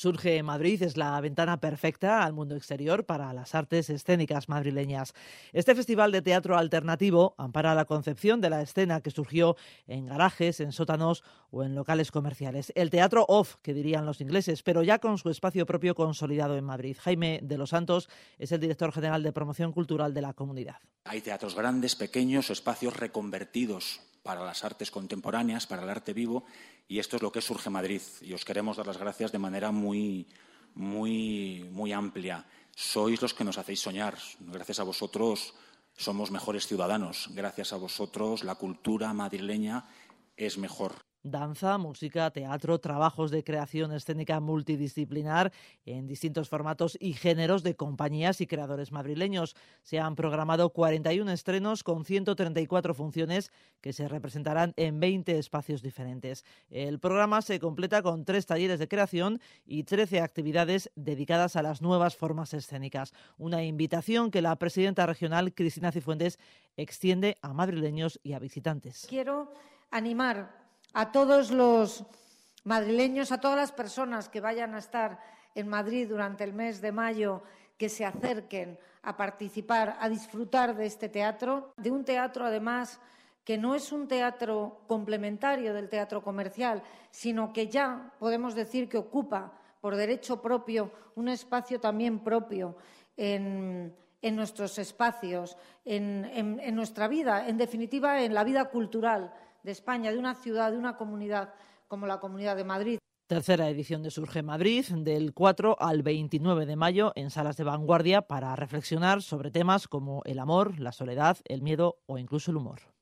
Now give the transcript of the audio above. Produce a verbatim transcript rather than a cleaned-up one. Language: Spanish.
Surge en Madrid es la ventana perfecta al mundo exterior para las artes escénicas madrileñas. Este festival de teatro alternativo ampara la concepción de la escena que surgió en garajes, en sótanos o en locales comerciales. El teatro off, que dirían los ingleses, pero ya con su espacio propio consolidado en Madrid. Jaime de los Santos es el director general de promoción cultural de la comunidad. Hay teatros grandes, pequeños, espacios reconvertidos para las artes contemporáneas, para el arte vivo, y esto es lo que es Surge Madrid. Y os queremos dar las gracias de manera muy, muy, muy amplia. Sois los que nos hacéis soñar. Gracias a vosotros somos mejores ciudadanos. Gracias a vosotros la cultura madrileña es mejor. Danza, música, teatro, trabajos de creación escénica multidisciplinar en distintos formatos y géneros de compañías y creadores madrileños. Se han programado cuarenta y uno estrenos con ciento treinta y cuatro funciones que se representarán en veinte espacios diferentes. El programa se completa con tres talleres de creación y trece actividades dedicadas a las nuevas formas escénicas. Una invitación que la presidenta regional, Cristina Cifuentes, extiende a madrileños y a visitantes. Quiero animar a todos los madrileños, a todas las personas que vayan a estar en Madrid durante el mes de mayo, que se acerquen a participar, a disfrutar de este teatro, de un teatro además que no es un teatro complementario del teatro comercial, sino que ya podemos decir que ocupa por derecho propio un espacio también propio en, en nuestros espacios, en, en, en nuestra vida, en definitiva en la vida cultural de España, de una ciudad, de una comunidad como la Comunidad de Madrid. Tercera edición de Surge Madrid, del cuatro al veintinueve de mayo, en salas de vanguardia para reflexionar sobre temas como el amor, la soledad, el miedo o incluso el humor.